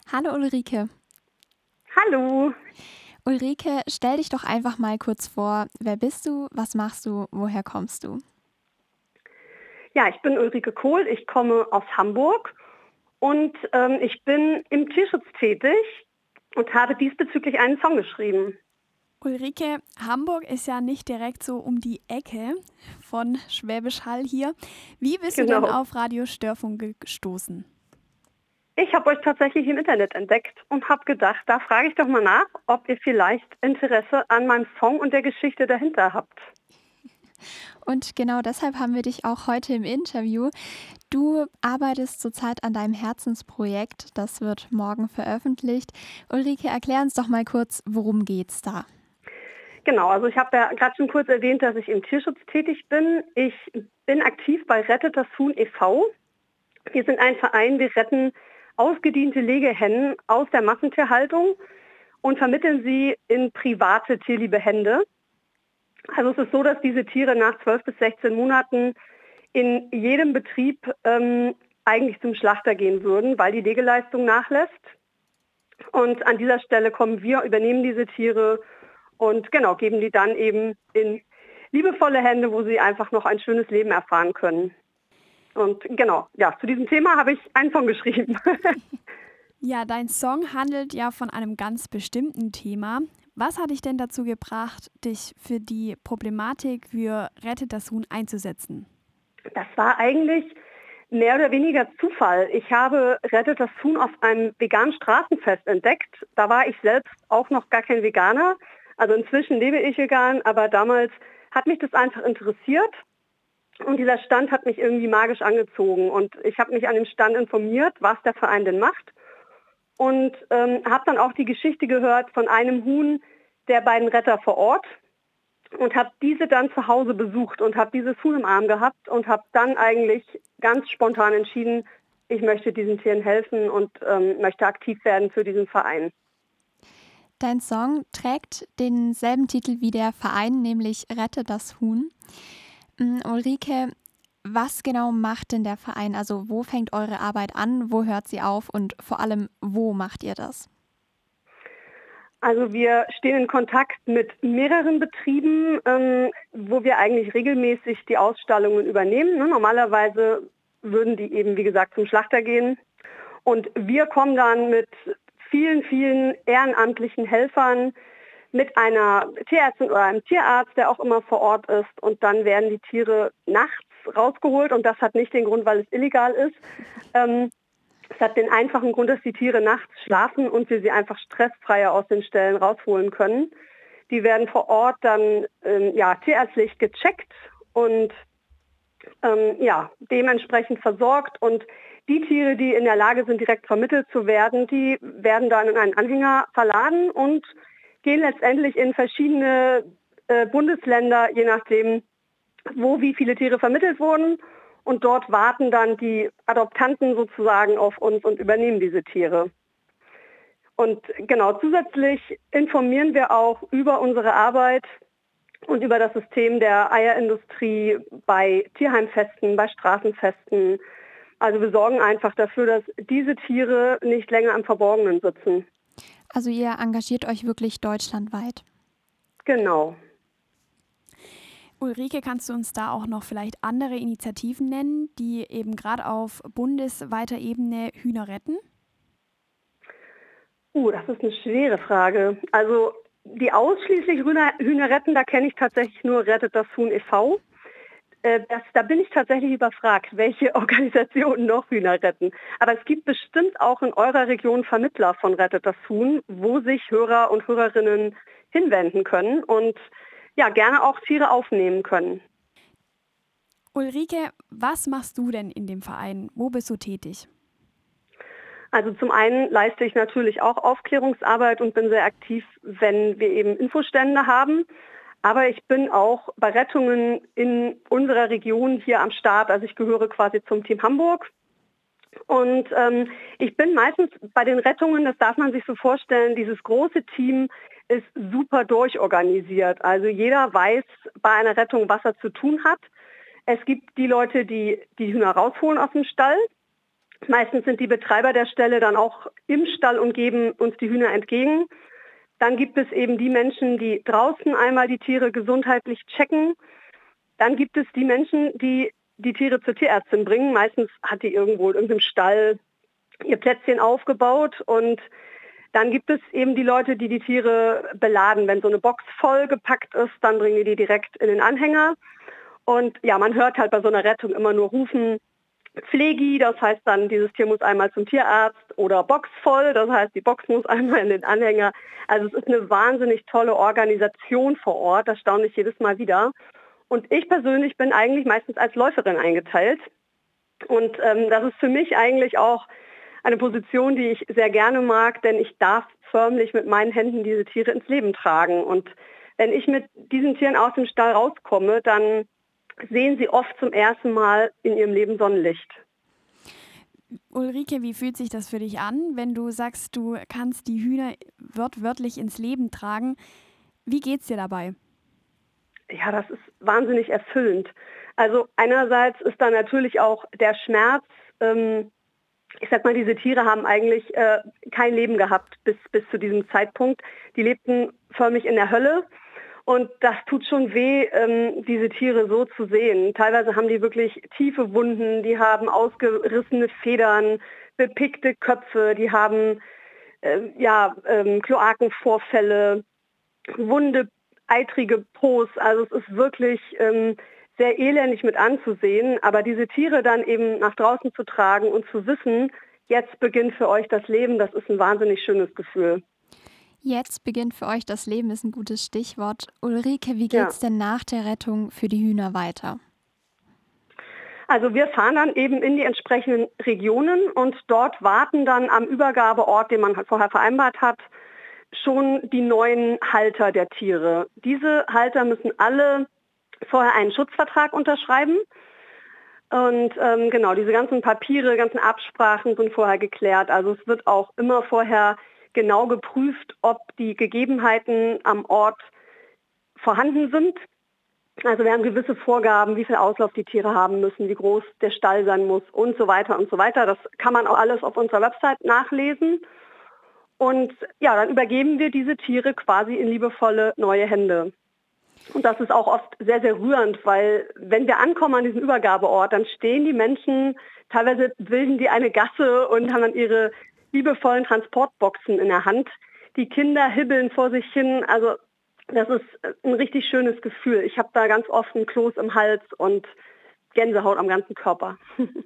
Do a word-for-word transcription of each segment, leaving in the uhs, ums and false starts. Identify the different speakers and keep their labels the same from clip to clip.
Speaker 1: Hallo Ulrike.
Speaker 2: Hallo.
Speaker 1: Ulrike, stell dich doch einfach mal kurz vor. Wer bist du? Was machst du? Woher kommst du?
Speaker 2: Ja, ich bin Ulrike Kohl, ich komme aus Hamburg und ähm, ich bin im Tierschutz tätig und habe diesbezüglich einen Song geschrieben.
Speaker 3: Ulrike, Hamburg ist ja nicht direkt so um die Ecke von Schwäbisch Hall hier. Wie bist du denn
Speaker 2: Genau.
Speaker 3: auf Radio Störfunk gestoßen?
Speaker 2: Ich habe euch tatsächlich im Internet entdeckt und habe gedacht, da frage ich doch mal nach, ob ihr vielleicht Interesse an meinem Song und der Geschichte dahinter habt.
Speaker 1: Und genau deshalb haben wir dich auch heute im Interview. Du arbeitest zurzeit an deinem Herzensprojekt. Das wird morgen veröffentlicht. Ulrike, erklär uns doch mal kurz, worum geht's da?
Speaker 2: Genau, also ich habe ja gerade schon kurz erwähnt, dass ich im Tierschutz tätig bin. Ich bin aktiv bei Rettet das Huhn e V Wir sind ein Verein, wir retten ausgediente Legehennen aus der Massentierhaltung und vermitteln sie in private tierliebe Hände. Also es ist so, dass diese Tiere nach zwölf bis sechzehn Monaten in jedem Betrieb ähm, eigentlich zum Schlachter gehen würden, weil die Legeleistung nachlässt. Und an dieser Stelle kommen wir, übernehmen diese Tiere und genau, geben die dann eben in liebevolle Hände, wo sie einfach noch ein schönes Leben erfahren können. Und genau, ja, zu diesem Thema habe ich einen Song geschrieben.
Speaker 3: Ja, dein Song handelt ja von einem ganz bestimmten Thema. Was hat dich denn dazu gebracht, dich für die Problematik für Rettet das Huhn einzusetzen?
Speaker 2: Das war eigentlich mehr oder weniger Zufall. Ich habe Rettet das Huhn auf einem veganen Straßenfest entdeckt. Da war ich selbst auch noch gar kein Veganer. Also inzwischen lebe ich vegan, aber damals hat mich das einfach interessiert. Und dieser Stand hat mich irgendwie magisch angezogen. Und ich habe mich an dem Stand informiert, was der Verein denn macht. Und ähm, habe dann auch die Geschichte gehört von einem Huhn der beiden Retter vor Ort und habe diese dann zu Hause besucht und habe dieses Huhn im Arm gehabt und habe dann eigentlich ganz spontan entschieden, ich möchte diesen Tieren helfen und ähm, möchte aktiv werden für diesen Verein.
Speaker 1: Dein Song trägt denselben Titel wie der Verein, nämlich Rette das Huhn. Mm, Ulrike, was genau macht denn der Verein? Also wo fängt eure Arbeit an, wo hört sie auf und vor allem, wo macht ihr das?
Speaker 2: Also wir stehen in Kontakt mit mehreren Betrieben, ähm, wo wir eigentlich regelmäßig die Ausstallungen übernehmen. Ne? Normalerweise würden die eben, wie gesagt, zum Schlachter gehen. Und wir kommen dann mit vielen, vielen ehrenamtlichen Helfern, mit einer Tierärztin oder einem Tierarzt, der auch immer vor Ort ist. Und dann werden die Tiere nachts rausgeholt. Und das hat nicht den Grund, weil es illegal ist. Ähm, es hat den einfachen Grund, dass die Tiere nachts schlafen und wir sie einfach stressfreier aus den Ställen rausholen können. Die werden vor Ort dann ähm, ja, tierärztlich gecheckt und ähm, ja, dementsprechend versorgt. Und die Tiere, die in der Lage sind, direkt vermittelt zu werden, die werden dann in einen Anhänger verladen und gehen letztendlich in verschiedene äh, Bundesländer, je nachdem, wo wie viele Tiere vermittelt wurden. Und dort warten dann die Adoptanten sozusagen auf uns und übernehmen diese Tiere. Und genau, zusätzlich informieren wir auch über unsere Arbeit und über das System der Eierindustrie bei Tierheimfesten, bei Straßenfesten. Also wir sorgen einfach dafür, dass diese Tiere nicht länger im Verborgenen sitzen.
Speaker 1: Also ihr engagiert euch wirklich deutschlandweit.
Speaker 2: Genau.
Speaker 3: Ulrike, kannst du uns da auch noch vielleicht andere Initiativen nennen, die eben gerade auf bundesweiter Ebene Hühner retten?
Speaker 2: Uh, das ist eine schwere Frage. Also die ausschließlich Hühner, Hühner retten, da kenne ich tatsächlich nur Rettet das Huhn e V Äh, das, da bin ich tatsächlich überfragt, welche Organisationen noch Hühner retten. Aber es gibt bestimmt auch in eurer Region Vermittler von Rettet das Huhn, wo sich Hörer und Hörerinnen hinwenden können und ja, gerne auch Tiere aufnehmen können.
Speaker 3: Ulrike, was machst du denn in dem Verein? Wo bist du tätig?
Speaker 2: Also zum einen leiste ich natürlich auch Aufklärungsarbeit und bin sehr aktiv, wenn wir eben Infostände haben. Aber ich bin auch bei Rettungen in unserer Region hier am Start. Also ich gehöre quasi zum Team Hamburg. Und ähm, ich bin meistens bei den Rettungen, das darf man sich so vorstellen, dieses große Team ist super durchorganisiert. Also jeder weiß bei einer Rettung, was er zu tun hat. Es gibt die Leute, die die Hühner rausholen aus dem Stall. Meistens sind die Betreiber der Ställe dann auch im Stall und geben uns die Hühner entgegen. Dann gibt es eben die Menschen, die draußen einmal die Tiere gesundheitlich checken. Dann gibt es die Menschen, die die Tiere zur Tierärztin bringen. Meistens hat die irgendwo in irgendeinem Stall ihr Plätzchen aufgebaut. Und dann gibt es eben die Leute, die die Tiere beladen. Wenn so eine Box voll gepackt ist, dann bringen die die direkt in den Anhänger. Und ja, man hört halt bei so einer Rettung immer nur rufen, Pflegi, das heißt dann, dieses Tier muss einmal zum Tierarzt, oder Box voll, das heißt, die Box muss einmal in den Anhänger. Also es ist eine wahnsinnig tolle Organisation vor Ort, das staune ich jedes Mal wieder. Und ich persönlich bin eigentlich meistens als Läuferin eingeteilt. Und ähm, das ist für mich eigentlich auch eine Position, die ich sehr gerne mag, denn ich darf förmlich mit meinen Händen diese Tiere ins Leben tragen. Und wenn ich mit diesen Tieren aus dem Stall rauskomme, dann sehen sie oft zum ersten Mal in ihrem Leben Sonnenlicht.
Speaker 3: Ulrike, wie fühlt sich das für dich an, wenn du sagst, du kannst die Hühner wörtlich ins Leben tragen? Wie geht's dir dabei?
Speaker 2: Ja, das ist wahnsinnig erfüllend. Also einerseits ist da natürlich auch der Schmerz. Ähm, ich sag mal, diese Tiere haben eigentlich äh, kein Leben gehabt bis, bis zu diesem Zeitpunkt. Die lebten förmlich in der Hölle. Und das tut schon weh, ähm, diese Tiere so zu sehen. Teilweise haben die wirklich tiefe Wunden, die haben ausgerissene Federn, bepickte Köpfe, die haben äh, ja, ähm, Kloakenvorfälle, wunde, eitrige Pos. Also es ist wirklich ähm, sehr elendig mit anzusehen. Aber diese Tiere dann eben nach draußen zu tragen und zu wissen, jetzt beginnt für euch das Leben, das ist ein wahnsinnig schönes Gefühl.
Speaker 1: Jetzt beginnt für euch das Leben, ist ein gutes Stichwort. Ulrike, wie geht's
Speaker 2: Ja.
Speaker 1: denn nach der Rettung für die Hühner weiter?
Speaker 2: Also wir fahren dann eben in die entsprechenden Regionen und dort warten dann am Übergabeort, den man halt vorher vereinbart hat, schon die neuen Halter der Tiere. Diese Halter müssen alle vorher einen Schutzvertrag unterschreiben. Und ähm, genau, diese ganzen Papiere, ganzen Absprachen sind vorher geklärt. Also es wird auch immer vorher genau geprüft, ob die Gegebenheiten am Ort vorhanden sind. Also wir haben gewisse Vorgaben, wie viel Auslauf die Tiere haben müssen, wie groß der Stall sein muss und so weiter und so weiter. Das kann man auch alles auf unserer Website nachlesen. Und ja, dann übergeben wir diese Tiere quasi in liebevolle neue Hände. Und das ist auch oft sehr, sehr rührend, weil wenn wir ankommen an diesem Übergabeort, dann stehen die Menschen, teilweise bilden die eine Gasse und haben dann ihre liebevollen Transportboxen in der Hand. Die Kinder hibbeln vor sich hin. Also das ist ein richtig schönes Gefühl. Ich habe da ganz oft einen Kloß im Hals und Gänsehaut am ganzen Körper.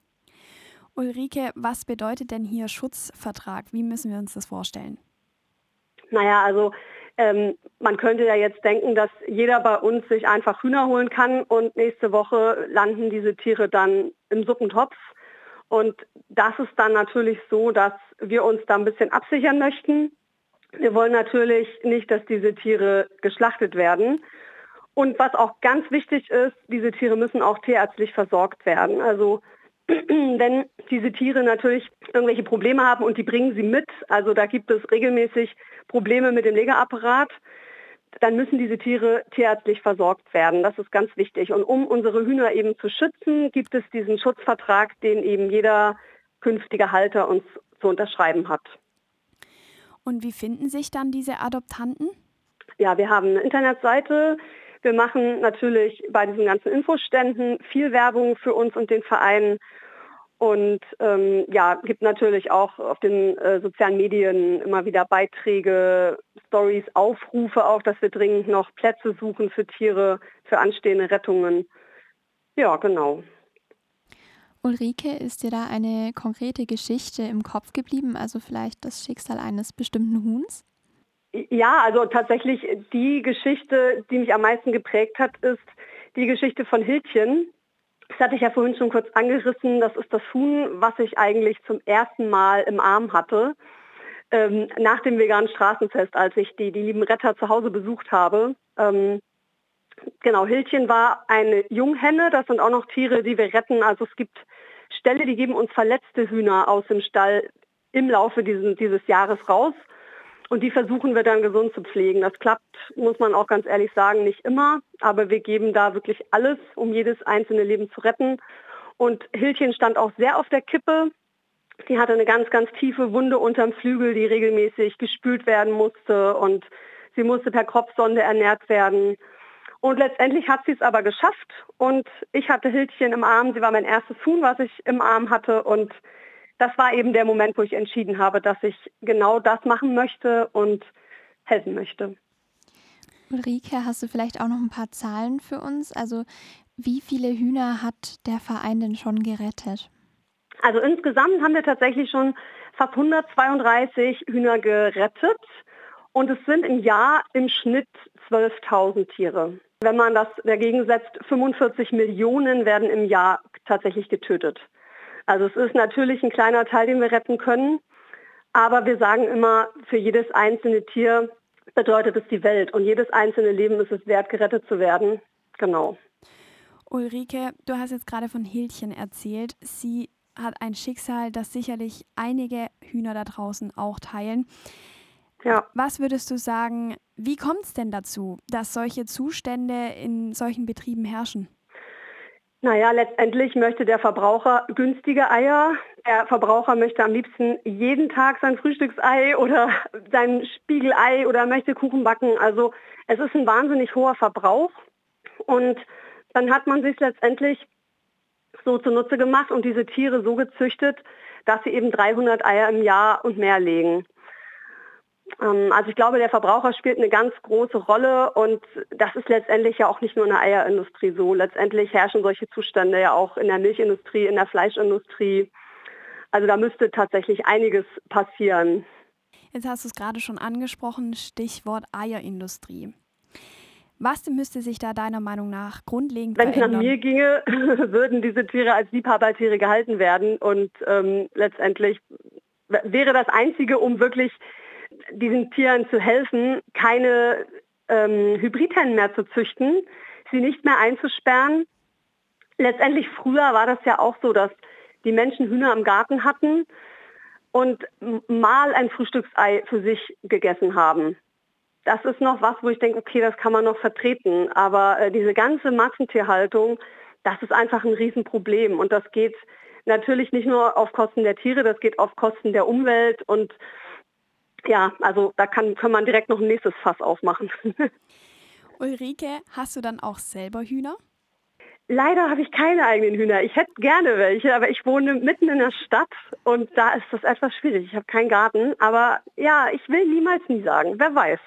Speaker 3: Ulrike, was bedeutet denn hier Schutzvertrag? Wie müssen wir uns das vorstellen?
Speaker 2: Naja, also ähm, man könnte ja jetzt denken, dass jeder bei uns sich einfach Hühner holen kann und nächste Woche landen diese Tiere dann im Suppentopf. Und das ist dann natürlich so, dass wir uns da ein bisschen absichern möchten. Wir wollen natürlich nicht, dass diese Tiere geschlachtet werden. Und was auch ganz wichtig ist, diese Tiere müssen auch tierärztlich versorgt werden. Also wenn diese Tiere natürlich irgendwelche Probleme haben und die bringen sie mit, also da gibt es regelmäßig Probleme mit dem Legeapparat, dann müssen diese Tiere tierärztlich versorgt werden. Das ist ganz wichtig. Und um unsere Hühner eben zu schützen, gibt es diesen Schutzvertrag, den eben jeder künftige Halter uns zu unterschreiben hat.
Speaker 3: Und wie finden sich dann diese Adoptanten?
Speaker 2: Ja, wir haben eine Internetseite. Wir machen natürlich bei diesen ganzen Infoständen viel Werbung für uns und den Verein. Und ähm, ja, gibt natürlich auch auf den äh, sozialen Medien immer wieder Beiträge, Stories, Aufrufe auch, dass wir dringend noch Plätze suchen für Tiere, für anstehende Rettungen. Ja, genau.
Speaker 1: Ulrike, ist dir da eine konkrete Geschichte im Kopf geblieben, also vielleicht das Schicksal eines bestimmten Huhns?
Speaker 2: Ja, also tatsächlich die Geschichte, die mich am meisten geprägt hat, ist die Geschichte von Hildchen. Das hatte ich ja vorhin schon kurz angerissen. Das ist das Huhn, was ich eigentlich zum ersten Mal im Arm hatte. Ähm, nach dem veganen Straßenfest, als ich die, die lieben Retter zu Hause besucht habe. Ähm, genau, Hildchen war eine Junghenne. Das sind auch noch Tiere, die wir retten. Also es gibt Ställe, die geben uns verletzte Hühner aus dem Stall im Laufe diesen, dieses Jahres raus. Und die versuchen wir dann gesund zu pflegen. Das klappt, muss man auch ganz ehrlich sagen, nicht immer. Aber wir geben da wirklich alles, um jedes einzelne Leben zu retten. Und Hildchen stand auch sehr auf der Kippe. Die hatte eine ganz, ganz tiefe Wunde unterm Flügel, die regelmäßig gespült werden musste und sie musste per Kropfsonde ernährt werden. Und letztendlich hat sie es aber geschafft und ich hatte Hildchen im Arm. Sie war mein erstes Huhn, was ich im Arm hatte und das war eben der Moment, wo ich entschieden habe, dass ich genau das machen möchte und helfen möchte.
Speaker 1: Ulrike, hast du vielleicht auch noch ein paar Zahlen für uns? Also wie viele Hühner hat der Verein denn schon gerettet?
Speaker 2: Also insgesamt haben wir tatsächlich schon fast hundertzweiunddreißig Hühner gerettet und es sind im Jahr im Schnitt zwölftausend Tiere. Wenn man das dagegen setzt, fünfundvierzig Millionen werden im Jahr tatsächlich getötet. Also es ist natürlich ein kleiner Teil, den wir retten können, aber wir sagen immer, für jedes einzelne Tier bedeutet es die Welt und jedes einzelne Leben ist es wert, gerettet zu werden. Genau.
Speaker 3: Ulrike, du hast jetzt gerade von Hildchen erzählt. Sie hat ein Schicksal, das sicherlich einige Hühner da draußen auch teilen.
Speaker 2: Ja.
Speaker 3: Was würdest du sagen, wie kommt es denn dazu, dass solche Zustände in solchen Betrieben herrschen?
Speaker 2: Naja, letztendlich möchte der Verbraucher günstige Eier. Der Verbraucher möchte am liebsten jeden Tag sein Frühstücksei oder sein Spiegelei oder möchte Kuchen backen. Also es ist ein wahnsinnig hoher Verbrauch und dann hat man sich letztendlich so zunutze gemacht und diese Tiere so gezüchtet, dass sie eben dreihundert Eier im Jahr und mehr legen. Ähm, also ich glaube, der Verbraucher spielt eine ganz große Rolle und das ist letztendlich ja auch nicht nur in der Eierindustrie so. Letztendlich herrschen solche Zustände ja auch in der Milchindustrie, in der Fleischindustrie. Also da müsste tatsächlich einiges passieren.
Speaker 3: Jetzt hast du es gerade schon angesprochen, Stichwort Eierindustrie. Was müsste sich da deiner Meinung nach grundlegend
Speaker 2: Wenn es nach
Speaker 3: verändern?
Speaker 2: mir ginge, würden diese Tiere als Liebhabertiere gehalten werden und ähm, letztendlich w- wäre das Einzige, um wirklich diesen Tieren zu helfen, keine ähm, Hybridhennen mehr zu züchten, sie nicht mehr einzusperren. Letztendlich früher war das ja auch so, dass die Menschen Hühner im Garten hatten und m- mal ein Frühstücksei für sich gegessen haben. Das ist noch was, wo ich denke, okay, das kann man noch vertreten. Aber äh, diese ganze Massentierhaltung, das ist einfach ein Riesenproblem. Und das geht natürlich nicht nur auf Kosten der Tiere, das geht auf Kosten der Umwelt. Und ja, also da kann, kann man direkt noch ein nächstes Fass aufmachen.
Speaker 3: Ulrike, hast du dann auch selber Hühner?
Speaker 2: Leider habe ich keine eigenen Hühner. Ich hätte gerne welche, aber ich wohne mitten in der Stadt und da ist das etwas schwierig. Ich habe keinen Garten, aber ja, ich will niemals nie sagen. Wer weiß.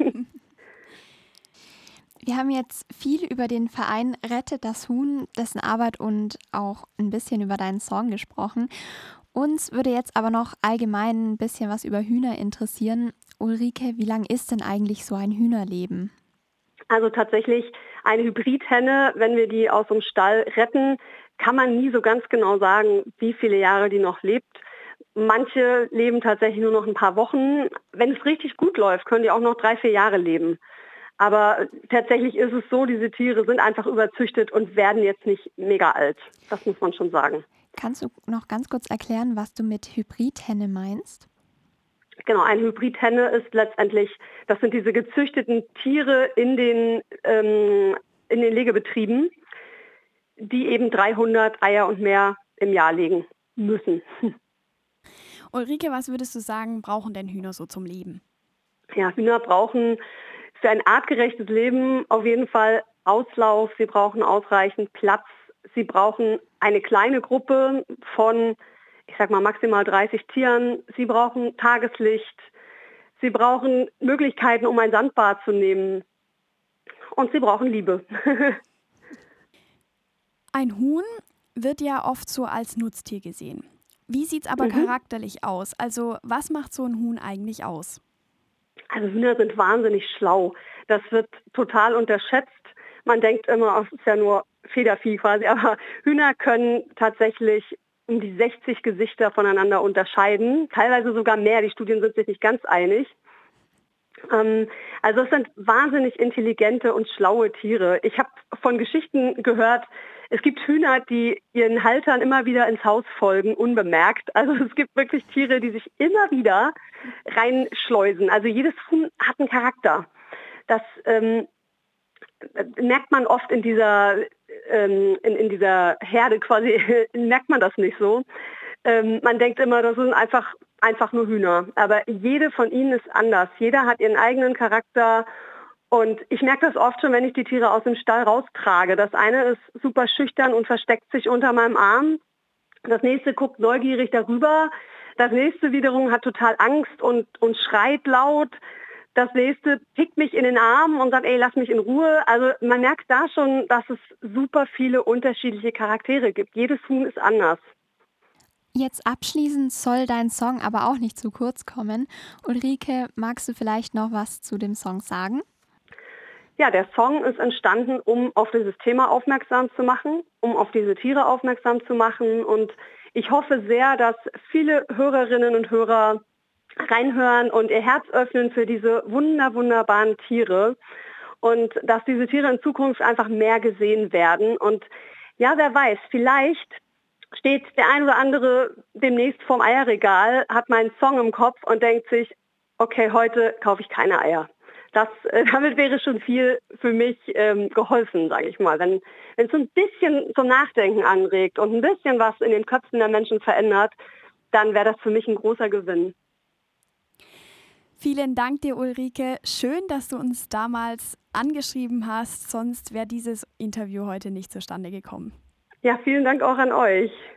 Speaker 1: Wir haben jetzt viel über den Verein Rettet das Huhn, dessen Arbeit und auch ein bisschen über deinen Song gesprochen. Uns würde jetzt aber noch allgemein ein bisschen was über Hühner interessieren. Ulrike, wie lang ist denn eigentlich so ein Hühnerleben?
Speaker 2: Also tatsächlich eine Hybridhenne, wenn wir die aus dem Stall retten, kann man nie so ganz genau sagen, wie viele Jahre die noch lebt. Manche leben tatsächlich nur noch ein paar Wochen. Wenn es richtig gut läuft, können die auch noch drei, vier Jahre leben. Aber tatsächlich ist es so, diese Tiere sind einfach überzüchtet und werden jetzt nicht mega alt. Das muss man schon sagen.
Speaker 1: Kannst du noch ganz kurz erklären, was du mit Hybridhenne meinst?
Speaker 2: Genau, eine Hybridhenne ist letztendlich, das sind diese gezüchteten Tiere in den, ähm, in den Legebetrieben, die eben dreihundert Eier und mehr im Jahr legen müssen.
Speaker 3: Ulrike, was würdest du sagen, brauchen denn Hühner so zum Leben?
Speaker 2: Ja, Hühner brauchen für ein artgerechtes Leben auf jeden Fall Auslauf, sie brauchen ausreichend Platz, sie brauchen eine kleine Gruppe von, ich sag mal, maximal dreißig Tieren, sie brauchen Tageslicht, sie brauchen Möglichkeiten, um ein Sandbad zu nehmen und sie brauchen Liebe.
Speaker 3: Ein Huhn wird ja oft so als Nutztier gesehen. Wie sieht es aber
Speaker 2: Mhm.
Speaker 3: charakterlich aus? Also was macht so ein Huhn eigentlich aus?
Speaker 2: Also Hühner sind wahnsinnig schlau. Das wird total unterschätzt. Man denkt immer, es ist ja nur Federvieh quasi, aber Hühner können tatsächlich um die sechzig Gesichter voneinander unterscheiden, teilweise sogar mehr. Die Studien sind sich nicht ganz einig. Ähm, also es sind wahnsinnig intelligente und schlaue Tiere. Ich habe von Geschichten gehört, es gibt Hühner, die ihren Haltern immer wieder ins Haus folgen, unbemerkt. Also es gibt wirklich Tiere, die sich immer wieder reinschleusen. Also jedes Huhn hat einen Charakter. Das ähm, merkt man oft in dieser, ähm, in, in dieser Herde quasi, merkt man das nicht so. ähm, man denkt immer, das sind einfach, einfach nur Hühner. Aber jede von ihnen ist anders. Jeder hat ihren eigenen Charakter. Und ich merke das oft schon, wenn ich die Tiere aus dem Stall raustrage. Das eine ist super schüchtern und versteckt sich unter meinem Arm. Das nächste guckt neugierig darüber. Das nächste wiederum hat total Angst und, und schreit laut. Das nächste pickt mich in den Arm und sagt, ey, lass mich in Ruhe. Also man merkt da schon, dass es super viele unterschiedliche Charaktere gibt. Jedes Huhn ist anders.
Speaker 1: Jetzt abschließend soll dein Song aber auch nicht zu kurz kommen. Ulrike, magst du vielleicht noch was zu dem Song sagen?
Speaker 2: Ja, der Song ist entstanden, um auf dieses Thema aufmerksam zu machen, um auf diese Tiere aufmerksam zu machen. Und ich hoffe sehr, dass viele Hörerinnen und Hörer reinhören und ihr Herz öffnen für diese wunder, wunderbaren Tiere und dass diese Tiere in Zukunft einfach mehr gesehen werden. Und ja, wer weiß, vielleicht steht der ein oder andere demnächst vorm Eierregal, hat meinen Song im Kopf und denkt sich, okay, heute kaufe ich keine Eier. Das, äh, damit wäre schon viel für mich ähm, geholfen, sage ich mal. Wenn wenn es so ein bisschen zum Nachdenken anregt und ein bisschen was in den Köpfen der Menschen verändert, dann wäre das für mich ein großer Gewinn.
Speaker 3: Vielen Dank dir, Ulrike. Schön, dass du uns damals angeschrieben hast, sonst wäre dieses Interview heute nicht zustande gekommen.
Speaker 2: Ja, vielen Dank auch an euch.